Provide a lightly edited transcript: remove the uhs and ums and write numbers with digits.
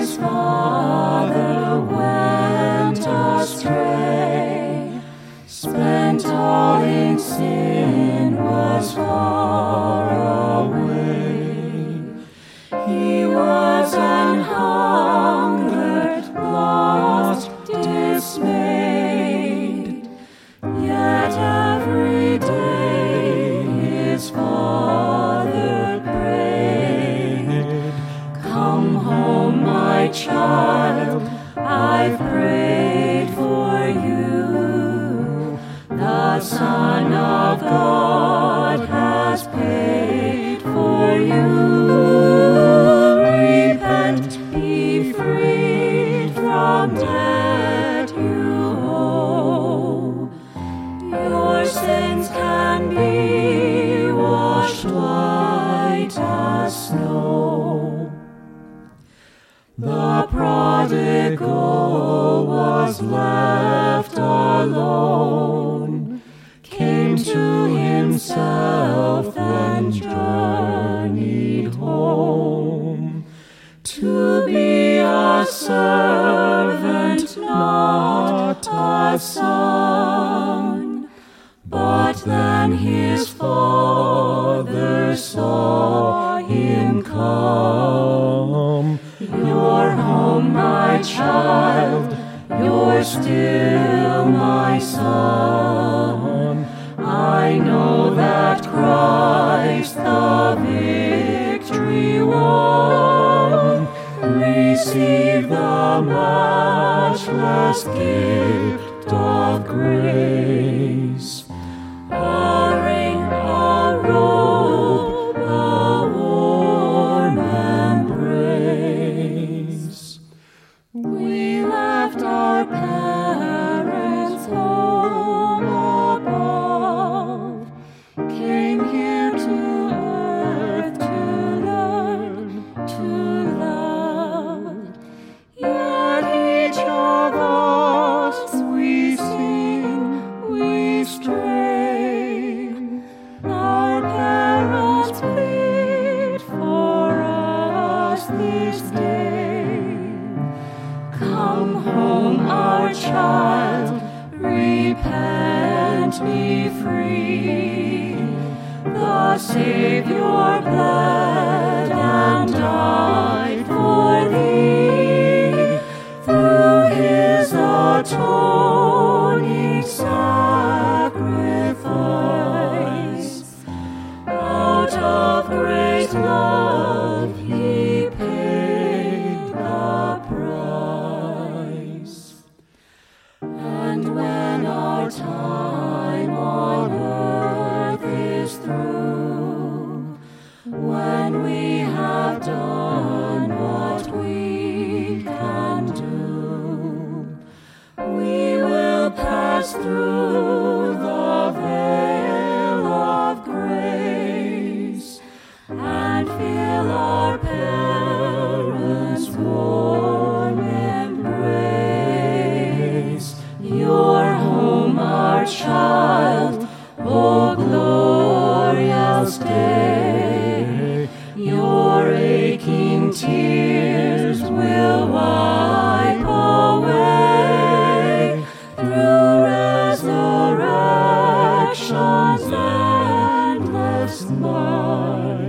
his father went astray, spent all in sin, was far away. He was an hungered, lost, dismayed, yet every day his father prayed, "Come home, my child, I've prayed for you. The Son of God has paid for you. Repent, be freed from debt you owe. Your sins can be washed white as snow." The prodigal was left alone, came to himself and journeyed home, to be a servant, not a son. But then his father saw him come. "You're home, my child, you're still my son. I know that Christ the victory won. Receive the matchless gift of grace. A ring, a robe, a warm embrace." We left our parents' home above, came here to earth to learn to love. Yet each of us we sin, we stray. Our parents plead for us this day. Come home, our child, repent, be free. The Savior bled and died for thee. Through his atoning sacrifice, out of great love he paid the price. And when our time on earth is through, when we have done what we can do, we will pass through the veil of grace and feel our parents' warm embrace. You're home, our child, oh glorious day. Your aching tears will wipe away through resurrection's endless light.